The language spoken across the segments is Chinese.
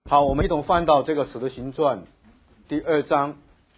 好，我们一同翻到这个使徒行传第二章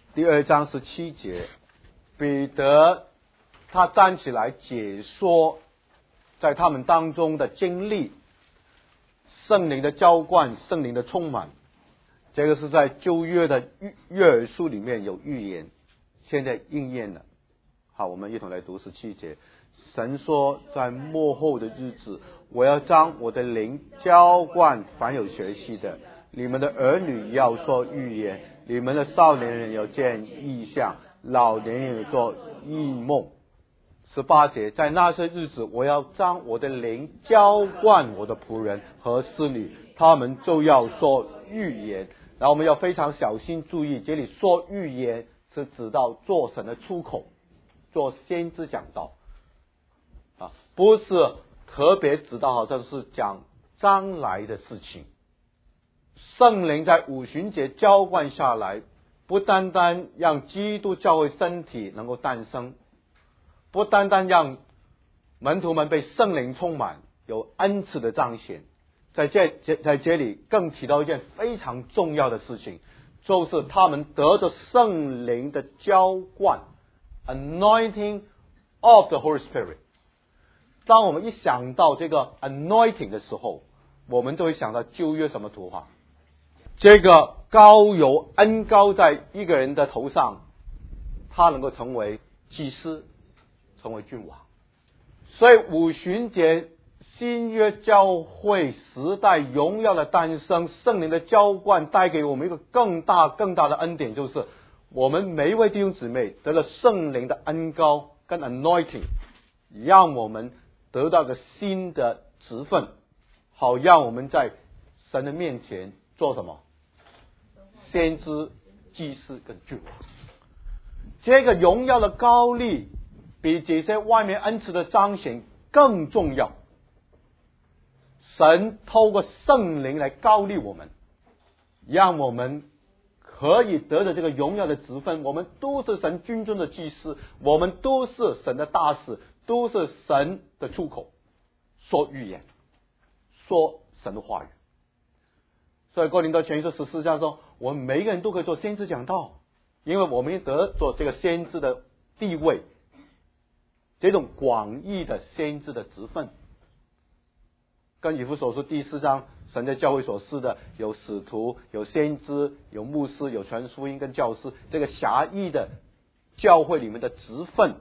17节，彼得他站起来解说在他们当中的经历，圣灵的浇灌，圣灵的充满。这个是在旧约的约珥书里面有预言，现在应验了。好，我们一同来读17节。神说，在末后的日子，我要将我的灵浇灌凡有血气的，你们的儿女要说预言，你们的少年人要见异象，老年人要做异梦。18节，在那些日子，我要将我的灵浇灌我的仆人和使女，他们就要说预言。然后我们要非常小心注意，这里说预言是指到做神的出口，做先知讲道啊，不是特别指到好像是讲将来的事情。圣灵在五旬节浇灌下来，不单单让基督教会身体能够诞生，不单单让门徒们被圣灵充满，有恩赐的彰显，在这里更提到一件非常重要的事情，就是他们得着圣灵的浇灌 anointing of the Holy Spirit。 当我们一想到这个 anointing 的时候，我们就会想到旧约什么图画？这个膏油恩膏在一个人的头上，他能够成为祭司，成为君王。所以五旬节新约教会时代荣耀的诞生，圣灵的浇灌带给我们一个更大的恩典，就是我们每一位弟兄姊妹得了圣灵的恩膏跟 anointing， 让我们得到个新的职分，好让我们在神的面前做什么？先知、祭司跟君王。这个荣耀的膏立比这些外面恩赐的彰显更重要。神透过圣灵来膏立我们，让我们可以得着这个荣耀的职分。我们都是神军中的祭司，我们都是神的大使，都是神的出口，说预言，说神的话语。所以哥林多前书14章说，我们每一个人都可以做先知讲道，因为我们得做这个先知的地位，这种广义的先知的职分。跟以弗所书第4章，神在教会所施的有使徒，有先知，有牧师，有传福音跟教师，这个狭义的教会里面的职分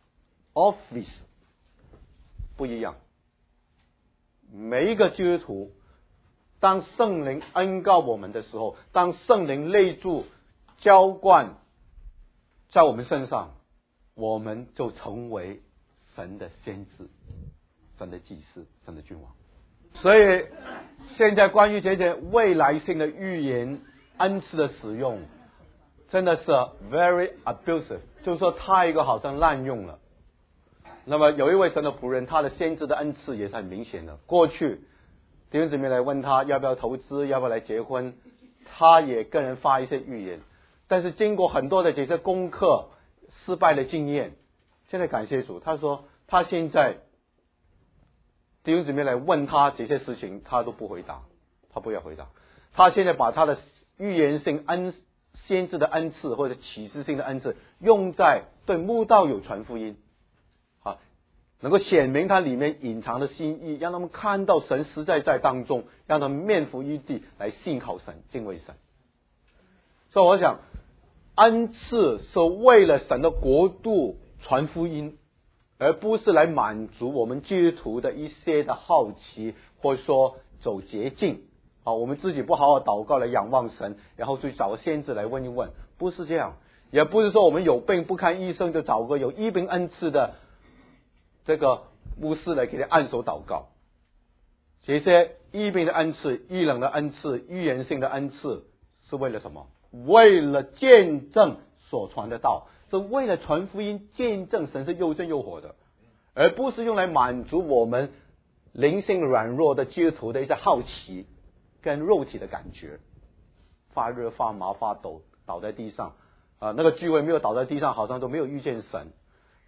office 不一样。每一个基督徒，当圣灵恩膏我们的时候，当圣灵内住浇灌在我们身上，我们就成为神的先知，神的祭司，神的君王。所以现在关于这些未来性的预言恩赐的使用，真的是 very abusive， 就是说太过好像滥用了。那么有一位神的仆人，他的先知的恩赐也是很明显的。过去弟兄姊妹来问他要不要投资，要不要来结婚，他也跟人发一些预言。但是经过很多的这些功课失败的经验，现在感谢主，他说他现在弟兄姊妹来问他这些事情，他都不回答，他不要回答。他现在把他的预言性先知的恩赐或者启示性的恩赐用在对慕道友传福音，能够显明他里面隐藏的心意，让他们看到神实在在当中，让他们面伏于地来信靠神，敬畏神。所以我想，恩赐是为了神的国度传福音，而不是来满足我们基督徒的一些的好奇，或者说走捷径。我们自己不好好祷告来仰望神，然后去找先知来问一问，不是这样。也不是说我们有病不看医生，就找个有医病恩赐的这个牧师来给他按手祷告。这些医病的恩赐、医冷的恩赐、预言性的恩赐是为了什么？为了见证所传的道，是为了传福音，见证神是又真又活的，而不是用来满足我们灵性软弱的基督徒的一些好奇跟肉体的感觉，发热发麻发抖倒在地上那个聚会没有倒在地上，好像都没有遇见神。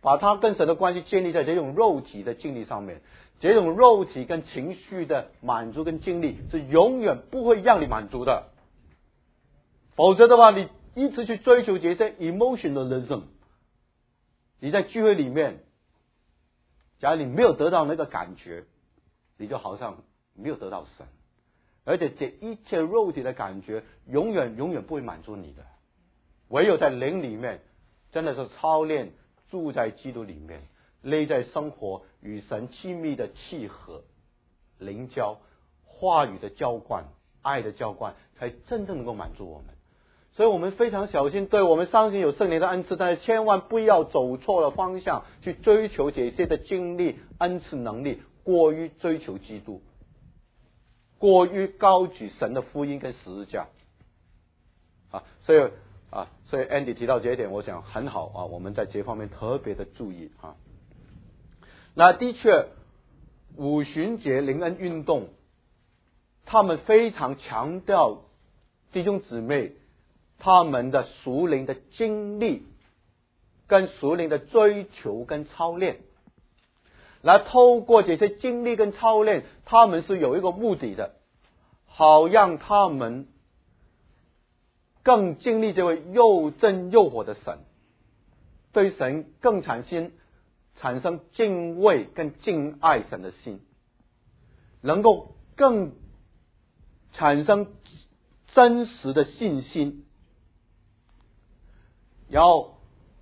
把他跟神的关系建立在这种肉体的经历上面，这种肉体跟情绪的满足跟经历是永远不会让你满足的。否则的话，你一直去追求这些 emotionalism， 你在聚会里面，假如你没有得到那个感觉，你就好像没有得到神，而且这一切肉体的感觉永远不会满足你的。唯有在灵里面，真的是操练住在基督里面，内在生活与神亲密的契合、灵交、话语的浇灌、爱的浇灌，才真正能够满足我们。所以我们非常小心，对，我们相信有圣灵的恩赐，但是千万不要走错了方向，去追求这些的经历、恩赐、能力，过于追求基督，过于高举神的福音跟十字架。所以 Andy 提到这一点，我想很好啊，我们在这方面特别的注意啊。那的确，五旬节灵恩运动，他们非常强调弟兄姊妹他们的属灵的经历跟属灵的追求跟操练，来透过这些经历跟操练，他们是有一个目的的，好让他们更经历这位又真又活的神，对神更产生敬畏跟敬爱神的心，能够更产生真实的信心，然后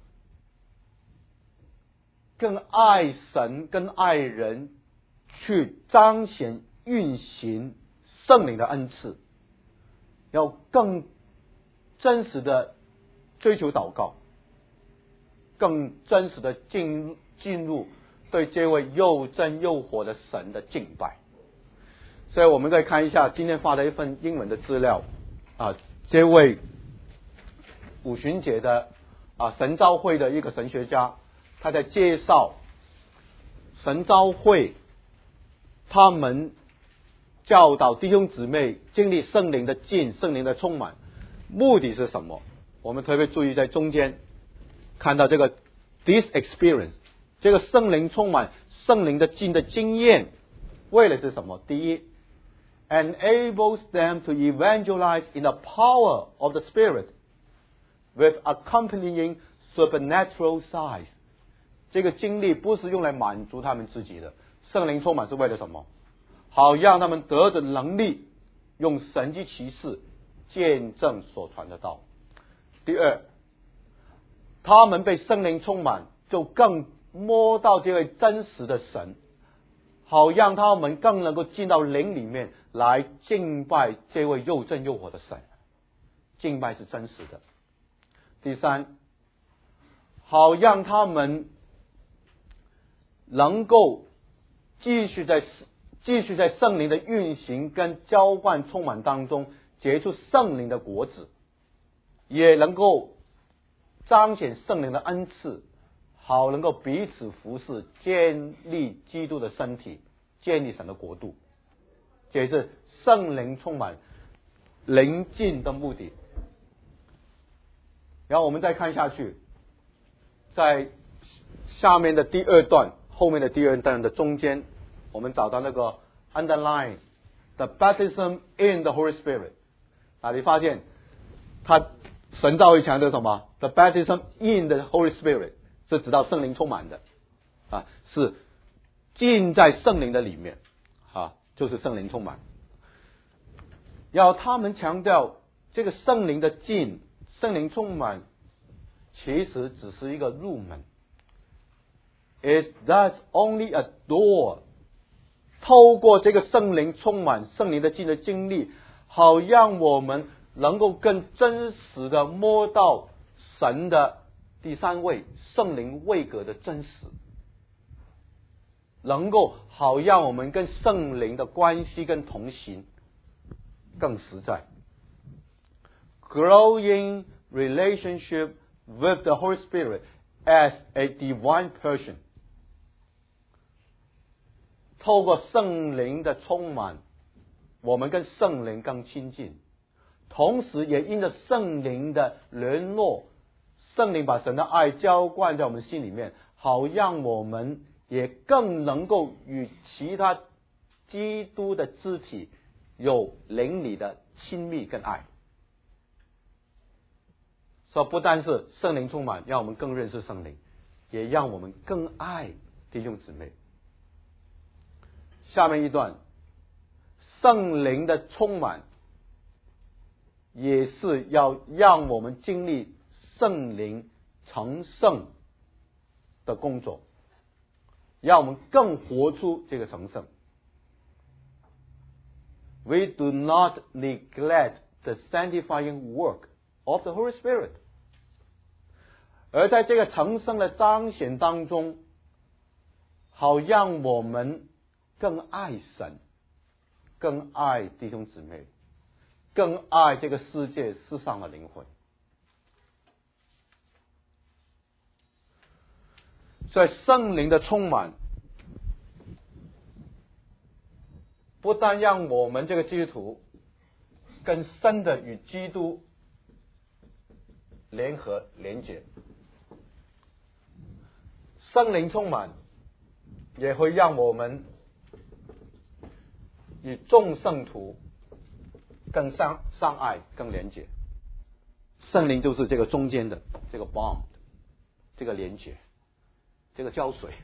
更爱神跟爱人，去彰显运行圣灵的恩赐，要更真实的追求祷告，更真实的进入对这位又真又活的神的敬拜。所以我们可以看一下今天发的一份英文的资料啊，这位五旬节的神召会的一个神学家，他在介绍神召会他们教导弟兄姊妹经历圣灵的浸、圣灵的充满，目的是什么？我们特别注意在中间看到这个 this experience， 这个圣灵充满、圣灵的浸的经验，为了是什么？第一， enables them to evangelize in the power of the Spirit with accompanying supernatural signs。 这个经历不是用来满足他们自己的，圣灵充满是为了什么？好让他们得的能力，用神迹奇事见证所传的道。第二，他们被圣灵充满，就更摸到这位真实的神，好让他们更能够进到灵里面来敬拜这位又真又活的神。敬拜是真实的。第三，好让他们能够继续在圣灵的运行跟浇灌充满当中结出圣灵的果子，也能够彰显圣灵的恩赐，好能够彼此服侍，建立基督的身体，建立神的国度。这也是圣灵充满灵浸的目的。然后我们再看下去，在下面的第二段，后面的第二段的中间，我们找到那个 underline the baptism in the Holy Spirit。 你发现他神召会强调什么？ the baptism in the Holy Spirit 是指到圣灵充满的是浸在圣灵的里面就是圣灵充满。要他们强调这个圣灵的浸、圣灵充满其实只是一个入门， is thus only a door。 透过这个圣灵充满、圣灵的浸的经历，好让我们能够更真实的摸到神的第三位圣灵位格的真实，能够好让我们跟圣灵的关系跟同行更实在。 Growing relationship with the Holy Spirit as a divine person。 透过圣灵的充满，我们跟圣灵更亲近，同时也因着圣灵的联络，圣灵把神的爱浇灌在我们心里面， 好让我们也更能够与其他基督的肢体有邻里的亲密跟爱。所以不单是圣灵充满，让我们更认识圣灵，也让我们更爱弟兄姊妹。下面一段，圣灵的充满也是要让我们经历圣灵成圣的工作，让我们更活出这个成圣。We do not neglect the sanctifying work of the Holy Spirit. 而在这个成圣的彰显当中，好让我们更爱神，更爱弟兄姊妹，更爱这个世界世上的灵魂。所以圣灵的充满，不但让我们这个基督徒更深的与基督联合连结，圣灵充满也会让我们与众圣徒更相爱，更连结。圣灵就是这个中间的这个 bond， 这个连结，这个胶水。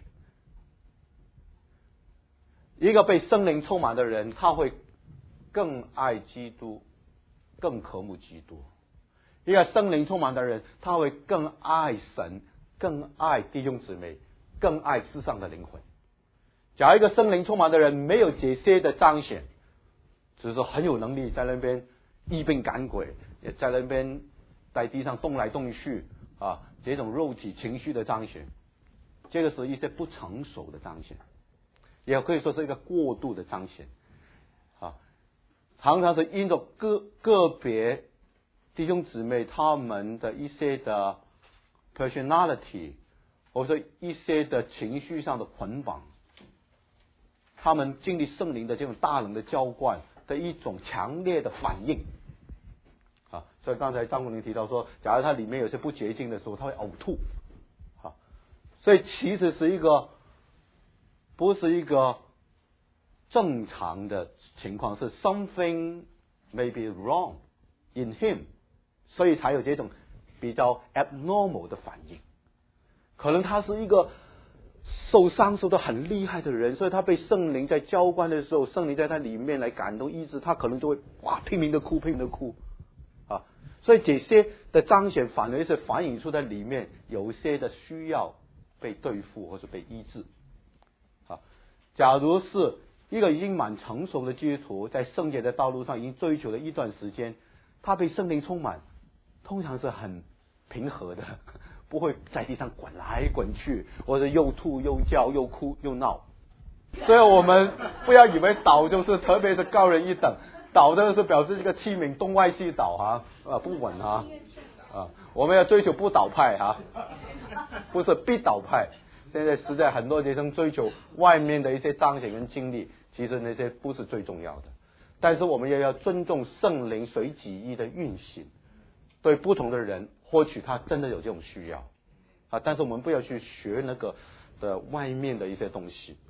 一个被圣灵充满的人，他会更爱基督，更渴慕基督。一个圣灵充满的人，他会更爱神，更爱弟兄姊妹，更爱世上的灵魂。假如一个圣灵充满的人没有这些的彰显，只是很有能力在那边医病赶鬼，也在那边在地上动来动去啊，这种肉体情绪的彰显，这个是一些不成熟的彰显，也可以说是一个过度的彰显啊，常常是因着个别弟兄姊妹他们的一些的 personality， 或者一些的情绪上的捆绑，他们经历圣灵的这种大能的浇灌的一种强烈的反应啊，所以刚才张国林提到说，假如他里面有些不洁净的时候，他会呕吐啊，所以其实是一个不是一个正常的情况，是 something may be wrong in him， 所以才有这种比较 abnormal 的反应。可能他是一个受伤受得很厉害的人，所以他被圣灵在浇灌的时候，圣灵在他里面来感动医治，他可能就会拼命的哭啊！所以这些的彰显反而是反映出在里面有些的需要被对付或者被医治啊。假如是一个已经蛮成熟的基督徒，在圣洁的道路上已经追求了一段时间，他被圣灵充满，通常是很平和的，不会在地上滚来滚去，或者又吐又叫又哭又闹。所以我们不要以为倒就是特别是高人一等，倒的是表示这个器皿东歪西倒不稳我们要追求不倒派不是必倒派。现在实在很多学生追求外面的一些彰显跟经历，其实那些不是最重要的。但是我们也要尊重圣灵随己意的运行，对不同的人或许他真的有这种需要但是我们不要去学那个的外面的一些东西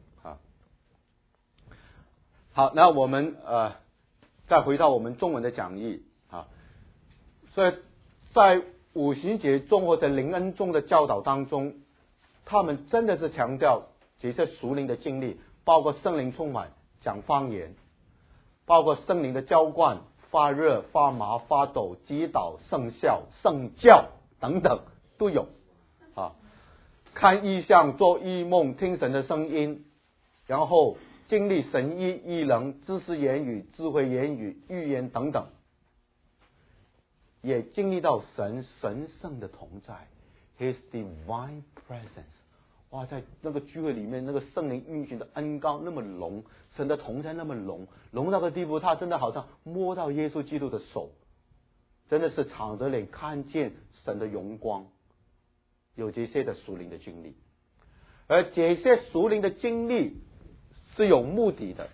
好，那我们再回到我们中文的讲义所以在五旬节中或者灵恩中的教导当中，他们真的是强调这些属灵的经历，包括圣灵充满、讲方言，包括圣灵的浇灌、发热、发麻、发抖、击倒、圣笑、圣教等等都有看异象、做异梦、听神的声音，然后经历神医、异能、知识言语、智慧言语、预言等等，也经历到神圣的同在 His divine presence。 在那个聚会里面，那个圣灵运行的恩膏那么浓，神的同在那么浓到个地步，他真的好像摸到耶稣基督的手，真的是敞着脸看见神的荣光，有这些的属灵的经历。而这些属灵的经历是有目的的，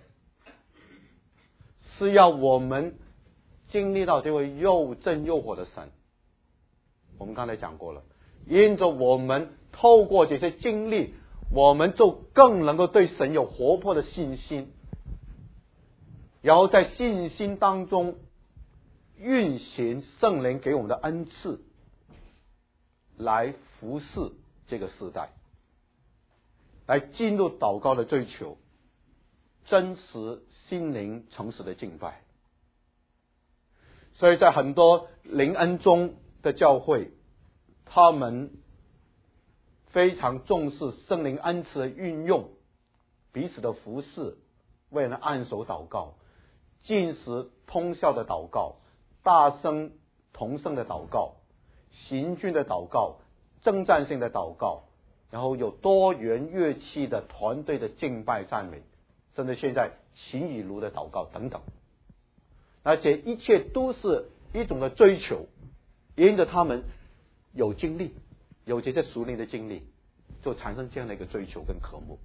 是要我们经历到这位又真又活的神。我们刚才讲过了， 因着我们透过这些经历，我们就更能够对神有活泼的信心，然后在信心当中运行圣灵给我们的恩赐，来服侍这个时代，来进入祷告的追求，真实心灵诚实的敬拜。所以在很多灵恩中的教会，他们非常重视圣灵恩赐的运用，彼此的服侍，为人按手祷告，禁食通宵的祷告，大声同声的祷告，行军的祷告，征战性的祷告，然后有多元乐器的团队的敬拜赞美，甚至现在琴与炉的祷告等等。而且一切都是一种的追求，因着他们有经历，有这些属灵的经历，就产生这样的一个追求跟渴慕。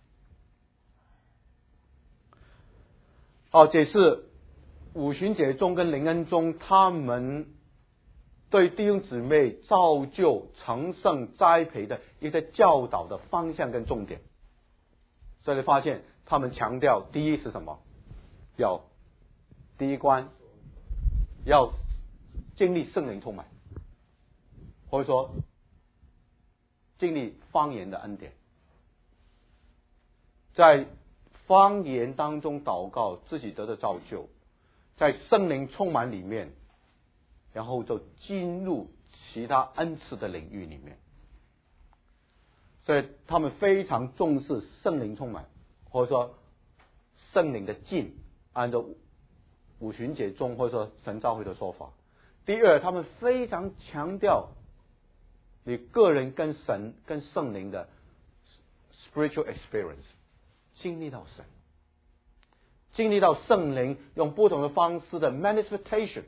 好，这是五旬节中跟灵恩中他们对弟兄姊妹造就成圣栽培的一些教导的方向跟重点。所以你发现他们强调第一是什么？第一关要经历圣灵充满，或者说经历方言的恩典，在方言当中祷告，自己得到造就，在圣灵充满里面，然后就进入其他恩赐的领域里面。所以他们非常重视圣灵充满，或者说圣灵的浸，按照五旬节中或者说神召会的说法。第二，他们非常强调你个人跟神跟圣灵的 spiritual experience， 经历到神，经历到圣灵用不同的方式的 manifestation，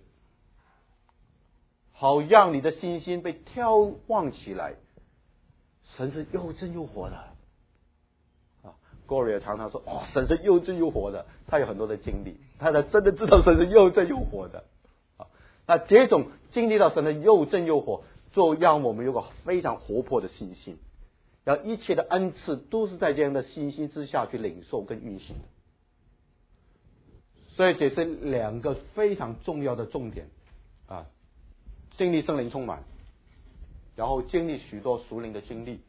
好让你的信心被眺望起来，神是又真又活的。Gloria 常常说，神是又真又活的，他有很多的经历，他才真的知道神是又真又活的。那这种经历到神的又真又活，就让我们有个非常活泼的信心，然后一切的恩赐都是在这样的信心之下去领受跟运行的。所以这是两个非常重要的重点啊，经历圣灵充满，然后经历许多属灵的经历，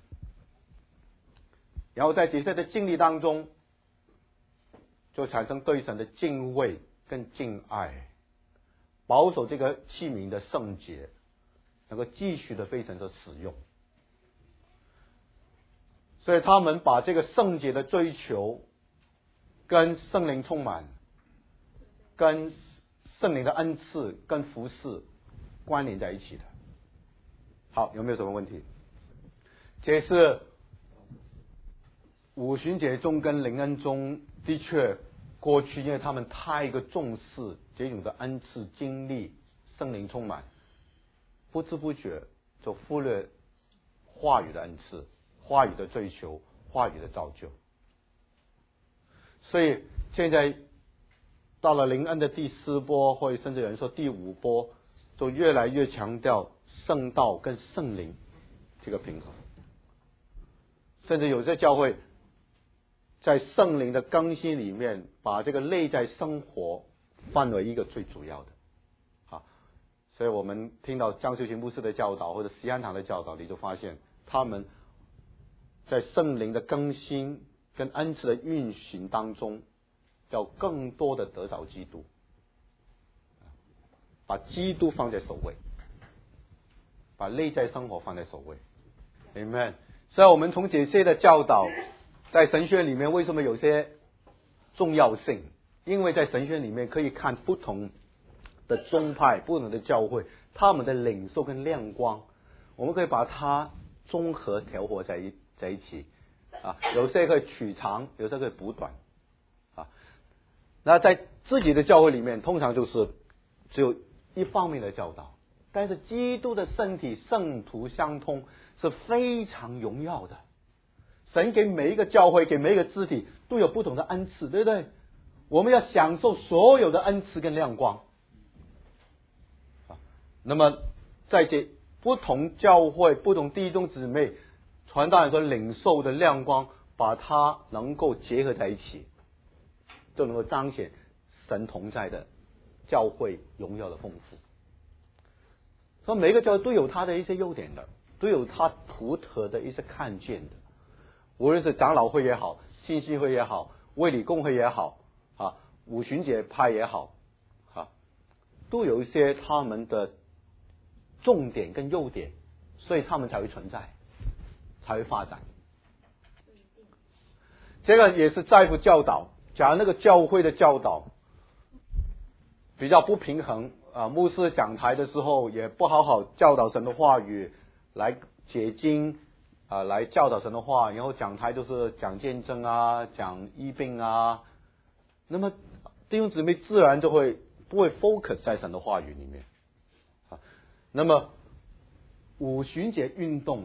然后在这些的经历当中，就产生对神的敬畏跟敬爱，保守这个器皿的圣洁，能够继续的被神所使用。所以他们把这个圣洁的追求跟圣灵充满，跟圣灵的恩赐跟服侍关联在一起的。好，有没有什么问题？这是五旬节中跟灵恩中的确过去因为他们太过重视这种的恩赐经历圣灵充满，不知不觉就忽略话语的恩赐，话语的追求，话语的造就。所以现在到了灵恩的第4波，或者甚至有人说第5波，就越来越强调圣道跟圣灵这个平衡，甚至有些教会在圣灵的更新里面，把这个内在生活放为一个最主要的。好，所以我们听到张秀琴牧师的教导或者西安堂的教导，你就发现他们在圣灵的更新跟恩赐的运行当中，要更多的得着基督，把基督放在首位，把内在生活放在首位。 Amen。 所以我们从这些的教导在神学里面为什么有些重要性？因为在神学里面可以看不同的宗派、不同的教会，他们的领受跟亮光，我们可以把它综合调和在一起啊。有些可以取长，有些可以补短啊。那在自己的教会里面，通常就是只有一方面的教导，但是基督的身体圣徒相通是非常荣耀的。神给每一个教会，给每一个肢体都有不同的恩赐，对不对？我们要享受所有的恩赐跟亮光。那么在这不同教会、不同弟兄姊妹，传道人所领受的亮光，把它能够结合在一起，就能够彰显神同在的教会荣耀的丰富。所以每个教会都有它的一些优点的，都有它独特的一些看见的。无论是长老会也好，信息会也好，卫理公会也好，五旬节派也好，都有一些他们的重点跟优点，所以他们才会存在，才会发展。这个也是在乎教导，假如那个教会的教导比较不平衡，牧师讲台的时候也不好好教导神的话语，来解经，来教导神的话，然后讲台就是讲见证啊，讲医病啊，那么弟兄姊妹自然就会不会 focus 在神的话语里面。那么五旬节运动，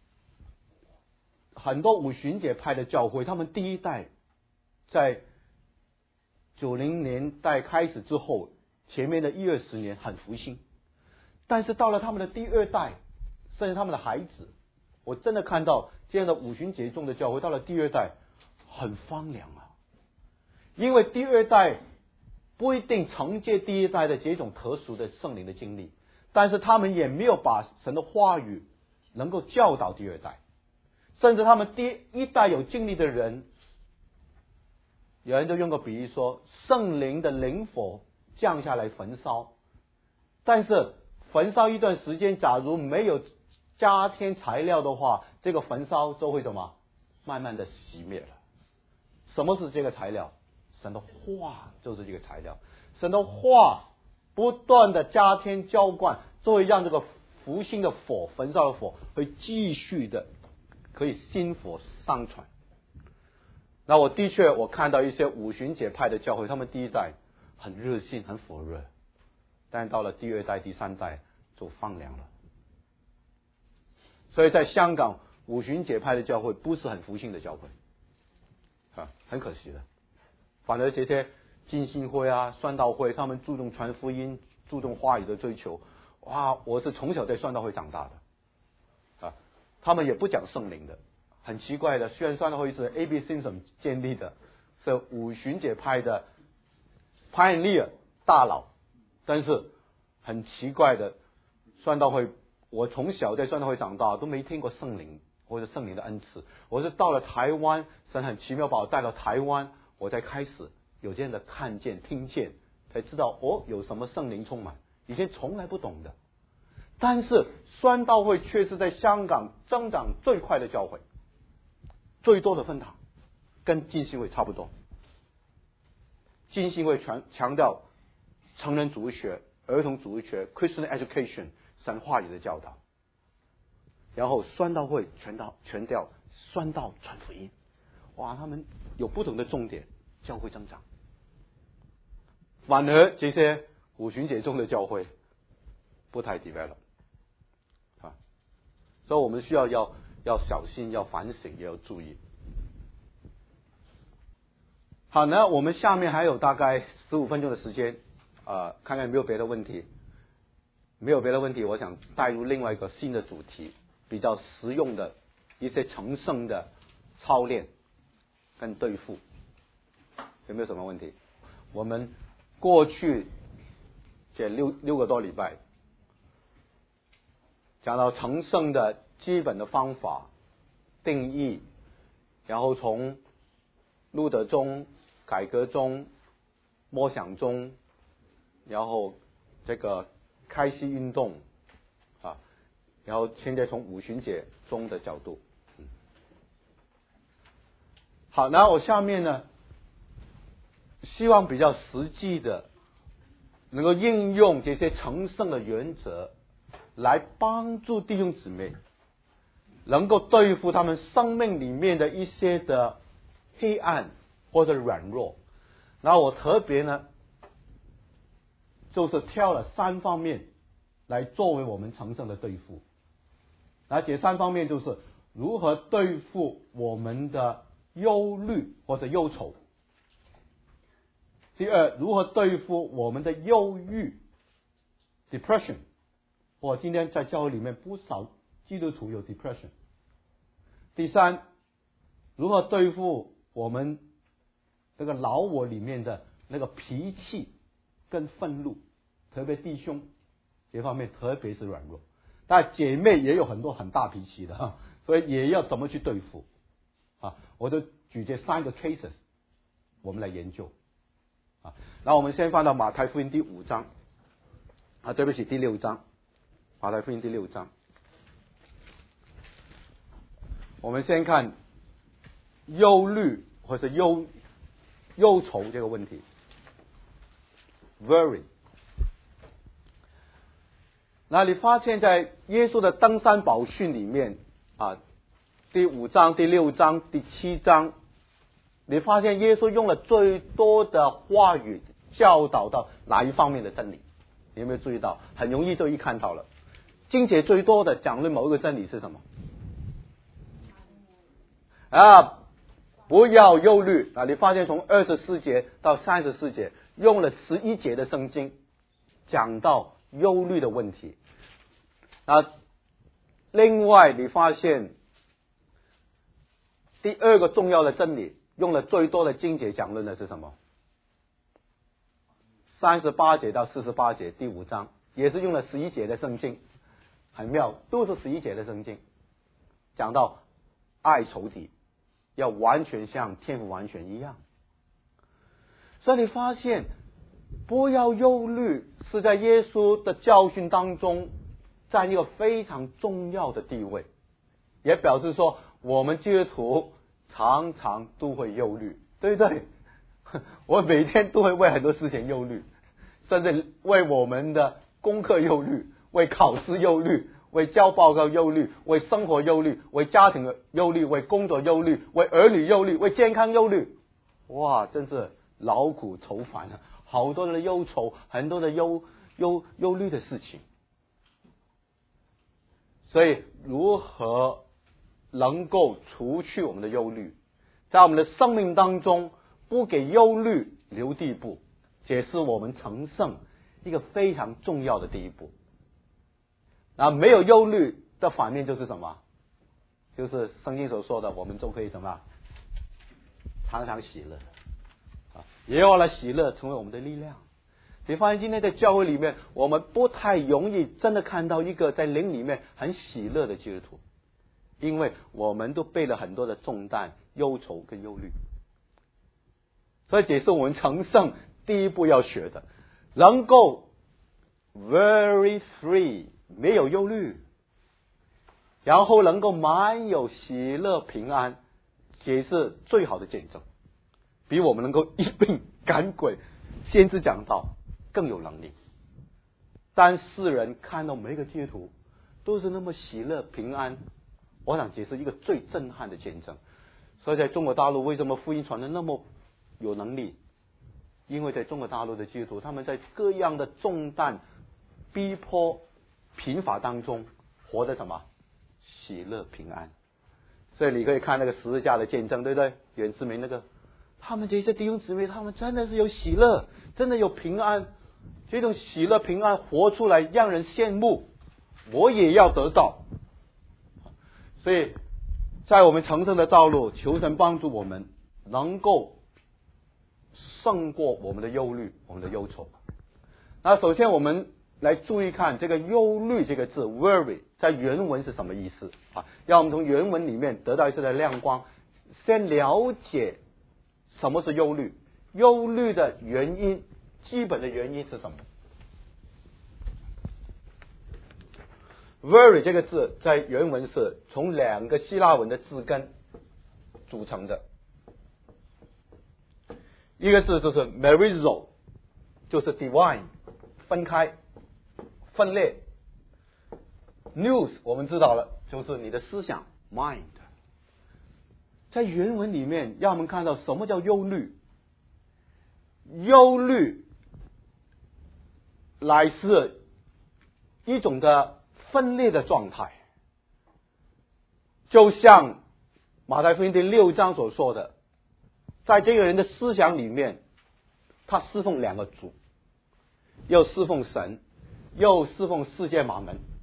很多五旬节派的教会，他们第一代在90年代开始之后，前面的10-20年很复兴，但是到了他们的第二代，甚至他们的孩子，我真的看到这样的五旬节中的教会，到了第二代很荒凉啊，因为第二代不一定承接第一代的这种特殊的圣灵的经历，但是他们也没有把神的话语能够教导第二代，甚至他们第一代有经历的人，有人就用个比喻说，圣灵的灵火降下来焚烧，但是焚烧一段时间，假如没有加添材料的话，这个焚烧就会怎么慢慢的熄灭了。什么是这个材料？神的话就是这个材料，神的话不断的加添浇灌，就会让这个复兴的火、焚烧的火会继续的可以薪火相传。那我的确我看到一些五旬节派的教会，他们第一代很热心很火热，但到了第二代第三代就放凉了。所以在香港五旬节派的教会不是很复兴的教会，很可惜的。反而这些浸信会啊、传道会，他们注重传福音，注重话语的追求。哇，我是从小在传道会长大的，他们也不讲圣灵的，很奇怪的。虽然传道会是 A.B. Simpson 建立的，是五旬节派的 pioneer 大佬，但是很奇怪的，传道会我从小在传道会长大，都没听过圣灵或者圣灵的恩赐。我是到了台湾，神很奇妙把我带到台湾，我才开始有这样的看见、听见，才知道有什么圣灵充满，以前从来不懂的。但是宣道会却是在香港增长最快的教会，最多的分堂，跟浸信会差不多。浸信会强调成人主日学、儿童主日学 Christian education 神话语的教导，然后宣道会全调宣道传福音。哇，他们有不同的重点，教会增长。反而这些五旬节中的教会不太 develop， 所以我们需要小心，要反省，也要注意。好，那我们下面还有大概15分钟的时间，看看有没有别的问题。没有别的问题，我想带入另外一个新的主题，比较实用的一些成圣的操练跟对付，有没有什么问题？我们过去这六个多礼拜讲到成圣的基本的方法定义，然后从路德中、改革中、默想中，然后这个开西运动然后现在从五旬节中的角度，好，那我下面呢，希望比较实际的，能够应用这些成圣的原则，来帮助弟兄姊妹，能够对付他们生命里面的一些的黑暗或者软弱。然后我特别呢，就是挑了3方面来作为我们成圣的对付。那这3方面就是如何对付我们的忧虑或者忧愁。第二，如何对付我们的忧郁 depression 我今天在教会里面不少基督徒有 depression。第三，如何对付我们这个老我里面的那个脾气跟愤怒，特别弟兄这方面特别是软弱，但姐妹也有很多很大脾气的，所以也要怎么去对付啊？我就举这3个 cases， 我们来研究啊。那我们先翻到马太福音第5章啊，对不起，第6章，马太福音第6章。我们先看忧虑或者忧愁这个问题 ，worry。那你发现在耶稣的登山宝训里面啊，第5章、第6章、第7章，你发现耶稣用了最多的话语教导到哪一方面的真理？你有没有注意到？很容易就一看到了。经节最多的讲论某一个真理是什么？啊，不要忧虑啊！你发现从24节到34节用了11节的圣经讲到忧虑的问题。那另外你发现第2个重要的真理用了最多的经节讲论的是什么？38节到48节第5章也是用了11节的圣经，很妙，都是11节的圣经，讲到爱仇敌，要完全像天父完全一样。所以你发现不要忧虑是在耶稣的教训当中占一个非常重要的地位，也表示说我们基督徒常常都会忧虑，对不对？我每天都会为很多事情忧虑，甚至为我们的功课忧虑，为考试忧虑，为交报告忧虑，为生活忧虑，为家庭忧虑，为工作忧虑，为儿女忧虑，为健康忧虑。哇，真是劳苦愁烦啊！好多的忧愁，很多的忧虑的事情。所以如何能够除去我们的忧虑，在我们的生命当中不给忧虑留地步，这是我们成圣一个非常重要的第一步。那没有忧虑的反面就是什么？就是圣经所说的，我们就可以什么？常常喜乐啊，也要来喜乐成为我们的力量。你发现今天在教会里面，我们不太容易真的看到一个在灵里面很喜乐的基督徒，因为我们都背了很多的重担、忧愁跟忧虑。所以这是我们成圣第一步要学的，能够 very free 没有忧虑，然后能够满有喜乐平安，这是最好的见证，比我们能够一并赶鬼先知讲道更有能力。但世人看到每一个基督徒都是那么喜乐平安，我想这是一个最震撼的见证。所以在中国大陆为什么福音传得那么有能力？因为在中国大陆的基督徒，他们在各样的重担、逼迫、贫乏当中活得什么？喜乐平安。所以你可以看那个十字架的见证，对不对？袁志明那个，他们这些弟兄姊妹，他们真的是有喜乐，真的有平安，这种喜乐平安活出来让人羡慕，我也要得到。所以在我们成圣的道路，求神帮助我们能够胜过我们的忧虑、我们的忧愁。那首先我们来注意看这个忧虑这个字 worry 在原文是什么意思啊？让我们从原文里面得到一些的亮光，先了解什么是忧虑，忧虑的原因，基本的原因是什么。worry 这个字在原文是从2个希腊文的字根组成的，一个字就是 merizo， 就是 divine 分开分裂， news 我们知道了，就是你的思想 mind。 在原文里面让我们看到什么叫忧虑。忧虑乃是一种的分裂的状态，就像马太福音第6章所说的，在这个人的思想里面，他侍奉2个主，又侍奉神，又侍奉世界马门，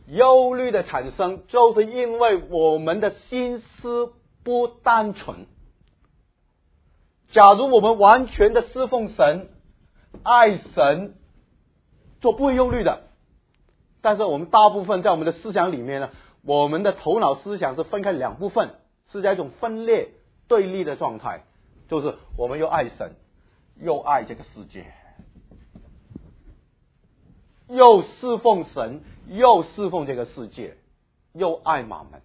忧虑的产生，就是因为我们的心思不单纯。假如我们完全的侍奉神、爱神，就不会忧虑的。但是我们大部分在我们的思想里面呢，我们的头脑思想是分开两部分，是在一种分裂对立的状态，就是我们又爱神，又爱这个世界，又侍奉神，又侍奉这个世界，又爱马门。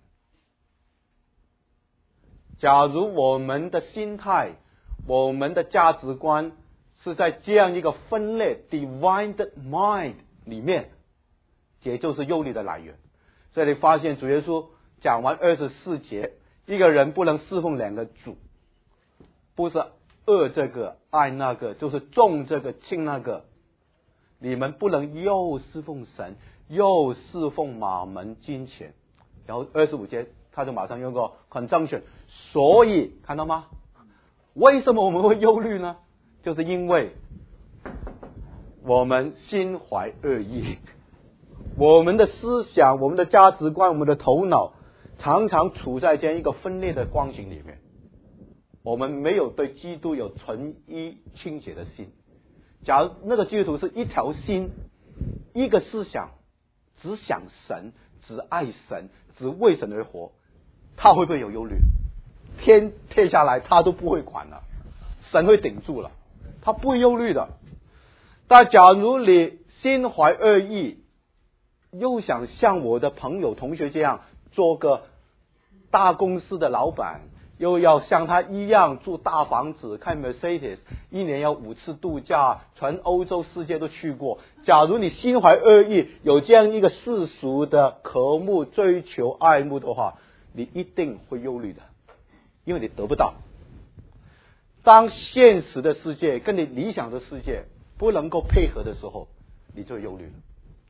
假如我们的心态、我们的价值观是在这样一个分裂 divided mind 里面，也就是忧虑的来源。所以你发现主耶稣讲完24节，一个人不能侍奉两个主，不是恶这个爱那个，就是重这个轻那个。你们不能又侍奉神，又侍奉马门金钱。然后25节他就马上用个 conjunction， 所以看到吗？为什么我们会忧虑呢？就是因为我们心怀恶意，我们的思想、我们的价值观、我们的头脑常常处在这样一个分裂的光景里面。我们没有对基督有纯一清洁的心。假如那个基督徒是一条心，一个思想，只想神，只爱神，只为神而活，他会不会有忧虑？天贴下来他都不会管了，神会顶住了，他不会忧虑的。但假如你心怀恶意，又想像我的朋友同学这样做个大公司的老板，又要像他一样住大房子，开 Mercedes， 一年要5次度假，全欧洲世界都去过。假如你心怀恶意，有这样一个世俗的渴慕、追求、爱慕的话，你一定会忧虑的，因为你得不到。当现实的世界跟你理想的世界不能够配合的时候，你就忧虑了。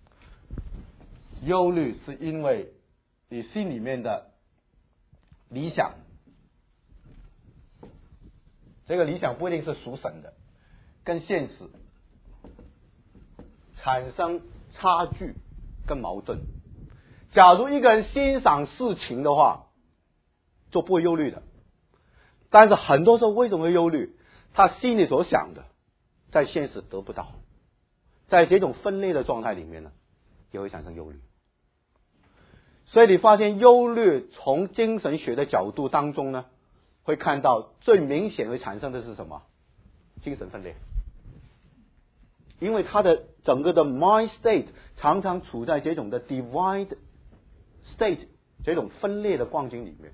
忧虑是因为你心里面的理想，这个理想不一定是属神的，跟现实产生差距跟矛盾。假如一个人欣赏事情的话，就不会忧虑的。但是很多时候为什么会忧虑？他心里所想的在现实得不到，在这种分裂的状态里面呢，也会产生忧虑。所以你发现忧虑从精神学的角度当中呢，会看到最明显会产生的是什么？精神分裂。因为他的整个的 mind state 常常处在这种的 divide state 这种分裂的光景里面。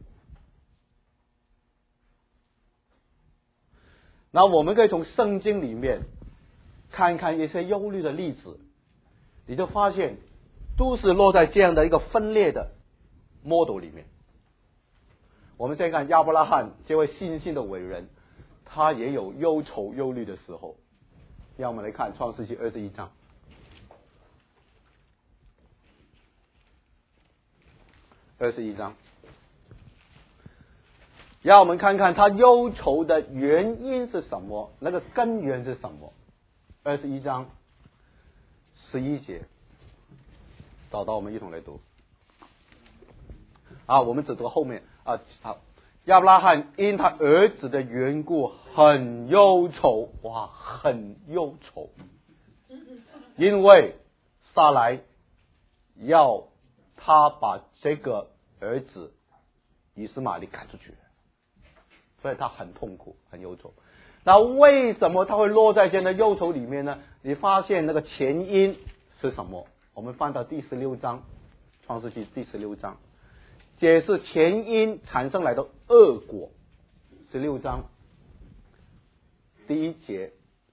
那我们可以从圣经里面看看一些忧虑的例子，你就发现都是落在这样的一个分裂的 model 里面。我们先看亚伯拉罕这位信心的伟人，他也有忧愁忧虑的时候。让我们来看创世纪21章。21章，让我们看看他忧愁的原因是什么，那个根源是什么。21章11节，找到我们一同来读。我们只读后面好。亚伯拉罕因他儿子的缘故很忧愁，很忧愁，因为撒来要他把这个儿子以实玛利赶出去，所以他很痛苦，很忧愁。那为什么他会落在这样的忧愁里面呢？你发现那个前因是什么？我们翻到第16章，创世纪第16章。解释前因产生来的恶果。16章第1节，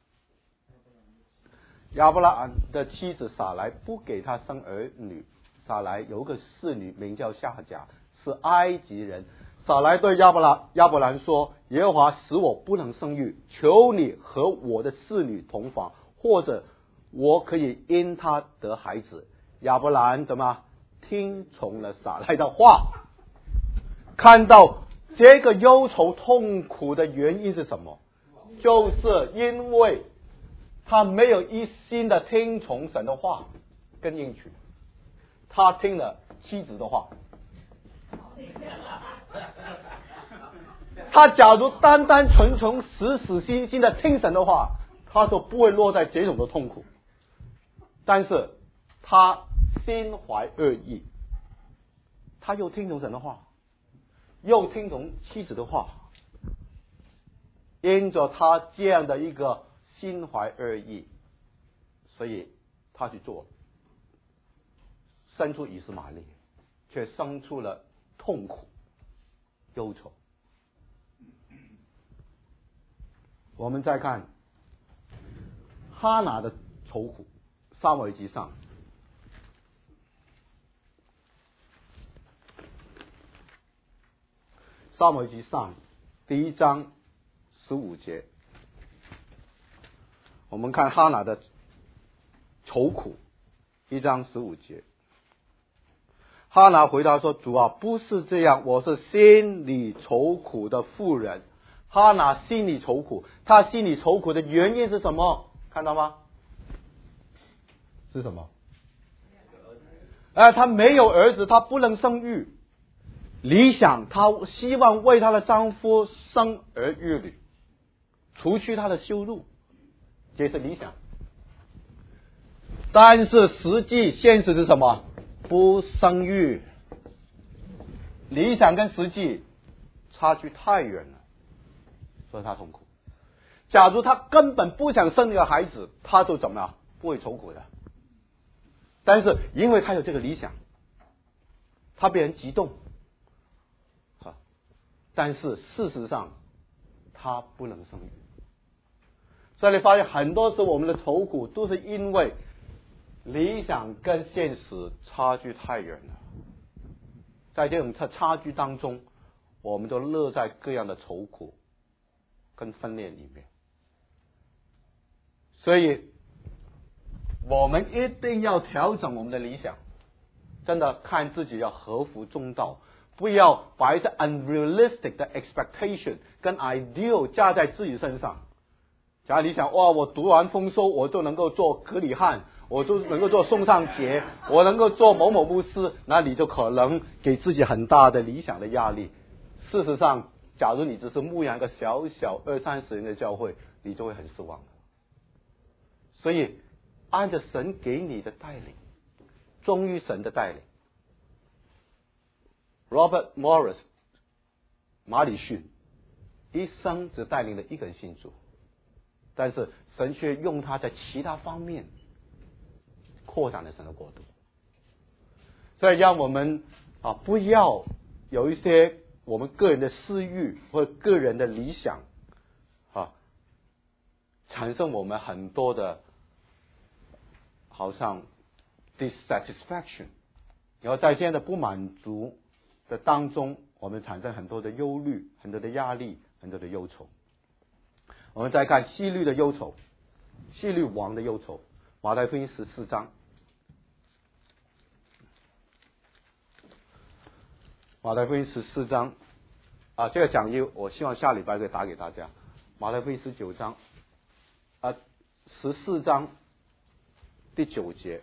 亚伯拉罕的妻子撒来不给他生儿女。撒来有个侍女名叫夏甲，是埃及人。撒来对亚伯兰说：耶和华使我不能生育，求你和我的侍女同房，或者我可以因他得孩子。亚伯兰怎么听从了撒来的话？看到这个忧愁痛苦的原因是什么？就是因为他没有一心的听从神的话跟应许。 他听了妻子的话。他假如单单纯纯死死心心的听神的话，他就不会落在这种的痛苦。但是他心怀恶意，他又听从神的话，又听从妻子的话，因着他这样的一个心怀恶意，所以他去做，生出以实玛利，却生出了痛苦、忧愁。我们再看哈拿的愁苦，撒母耳记上第1章15节，我们看哈拿的愁苦，1章15节。哈拿回答说：主啊，不是这样，我是心里愁苦的妇人。哈拿心里愁苦，他心里愁苦的原因是什么？看到吗？是什么？他没有儿子，他不能生育。理想，他希望为他的丈夫生儿育女，除去他的羞辱，这是理想。但是实际现实是什么？不生育。理想跟实际差距太远了，所以他痛苦。假如他根本不想生一个孩子，他就怎么样？不会愁苦的。但是因为他有这个理想，他被人激动，但是事实上他不能生育。所以你发现很多时候我们的愁苦都是因为理想跟现实差距太远了，在这种差距当中，我们都乐在各样的愁苦跟分裂里面。所以我们一定要调整我们的理想，真的看自己要合乎中道，不要把一些 unrealistic 的 expectation 跟 ideal 加在自己身上。假如你想，哇，我读完丰收我就能够做格里汉，我就能够做宋尚节，我能够做某某牧师，那你就可能给自己很大的理想的压力。事实上，假如你只是牧养一个小小20-30人的教会，你就会很失望。所以按着神给你的带领，忠于神的带领。Robert Morris 马里逊一生只带领了一个人信主，但是神却用他在其他方面扩展了神的国度。所以让我们不要有一些我们个人的私欲或者个人的理想产生我们很多的好像 dissatisfaction， 然后在这样的不满足的当中，我们产生很多的忧虑、很多的压力、很多的忧愁。我们再看希律的忧愁，希律王的忧愁，马太福音14章。马太福音14章这个讲义我希望下礼拜可以打给大家。马太福音19章14章第9节。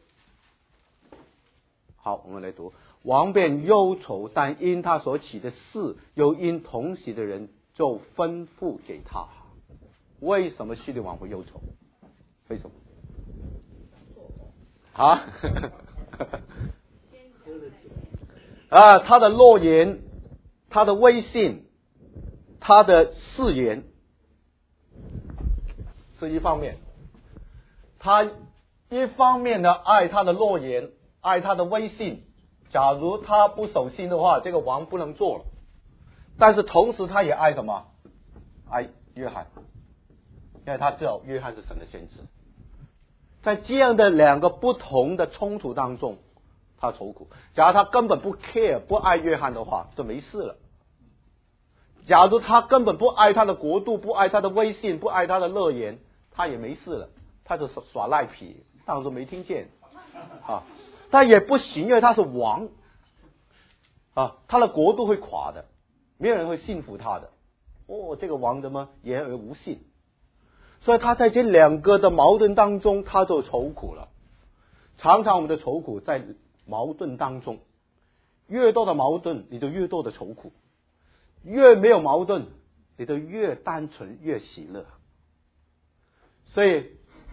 好，我们来读。王便忧愁，但因他所起的事，又因同席的人，就吩咐给他。为什么希律王会忧愁？为什么？他的诺言，他的威信，他的誓言是一方面，他一方面呢爱他的诺言，爱他的威信。假如他不守信的话，这个王不能做了。但是同时他也爱什么？爱约翰，因为他知道约翰是神的先知。在这样的两个不同的冲突当中，他愁苦。假如他根本不 care 不爱约翰的话，就没事了。假如他根本不爱他的国度，不爱他的威信，不爱他的乐言，他也没事了，他就耍赖皮，当作没听见他也不行，因为他是王他的国度会垮的，没有人会信服他的。这个王怎么言而无信？所以他在这两个的矛盾当中，他就愁苦了。常常我们的愁苦在矛盾当中，越多的矛盾，你就越多的愁苦；越没有矛盾，你就越单纯越喜乐。所以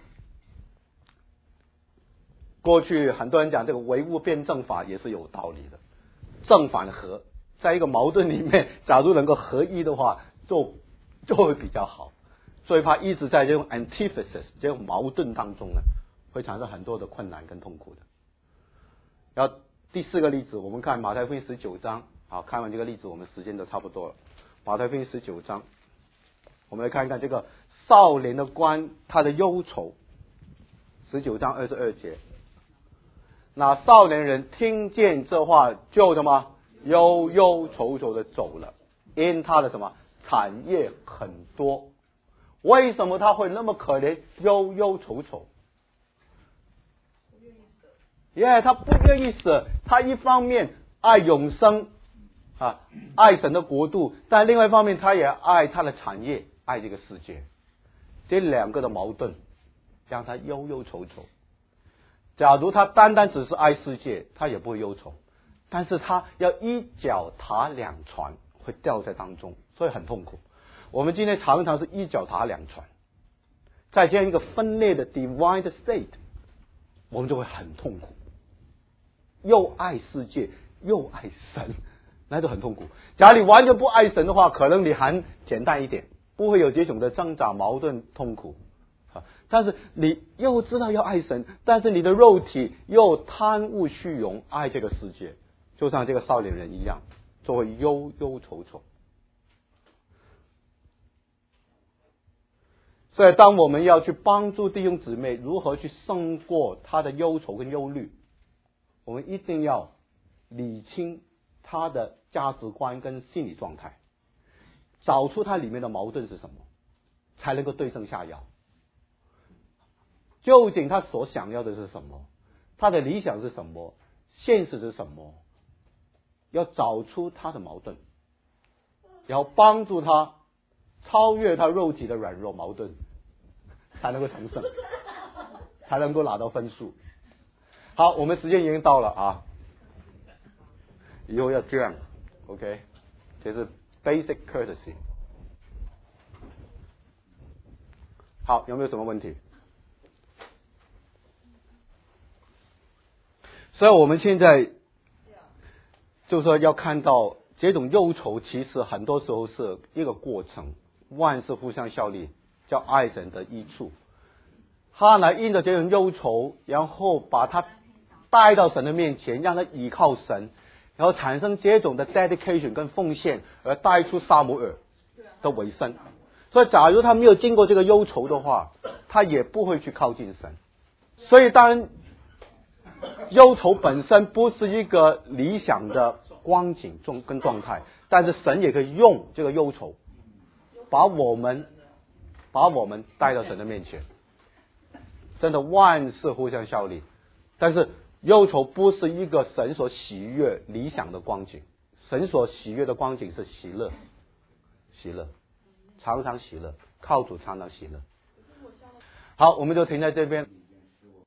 过去很多人讲这个唯物辩证法也是有道理的，正反合，在一个矛盾里面，假如能够合一的话，就会比较好。所以他一直在这种 antithesis 这种矛盾当中呢，会产生很多的困难跟痛苦的。然后第4个例子，我们看马太福音19章。好，看完这个例子，我们时间都差不多了。马太福音19章，我们来看一看这个少年的官他的忧愁。19章22节，那少年人听见这话，就什么忧忧愁愁的走了，因他的什么产业很多。为什么他会那么可怜，忧忧愁愁？他不愿意死。他一方面爱永生啊，爱神的国度，但另外一方面他也爱他的产业，爱这个世界。这两个的矛盾让他忧忧愁愁。假如他单单只是爱世界，他也不会忧愁，但是他要一脚踏两船，会掉在当中，所以很痛苦。我们今天常常是一脚踏两船，在这样一个分裂的 divine state， 我们就会很痛苦，又爱世界又爱神，那就很痛苦。假如你完全不爱神的话，可能你还简单一点，不会有这种的挣扎、矛盾、痛苦。但是你又知道要爱神，但是你的肉体又贪恶虚荣，爱这个世界，就像这个少年人一样，就会忧忧愁愁。所以当我们要去帮助弟兄姊妹如何去胜过他的忧愁跟忧虑，我们一定要理清他的价值观跟心理状态，找出他里面的矛盾是什么，才能够对症下药。究竟他所想要的是什么，他的理想是什么，现实是什么，要找出他的矛盾，然后帮助他超越他肉体的软弱矛盾，才能够成胜，才能够拿到分数。好，我们时间已经到了啊，以后要这样 OK， 这是 basic courtesy。 好，有没有什么问题？所以我们现在就是说要看到这种忧愁，其实很多时候是一个过程，万事互相效力，叫爱神的益处。他来因着这种忧愁，然后把他带到神的面前，让他倚靠神，然后产生这种的 dedication 跟奉献，而带出撒母耳的尾声。所以假如他没有经过这个忧愁的话，他也不会去靠近神。所以当然忧愁本身不是一个理想的光景跟状态，但是神也可以用这个忧愁把我们带到神的面前。真的万事互相效力，但是忧愁不是一个神所喜悦理想的光景。神所喜悦的光景是喜乐，喜乐，常常喜乐，靠主常常喜乐。好，我们就停在这边。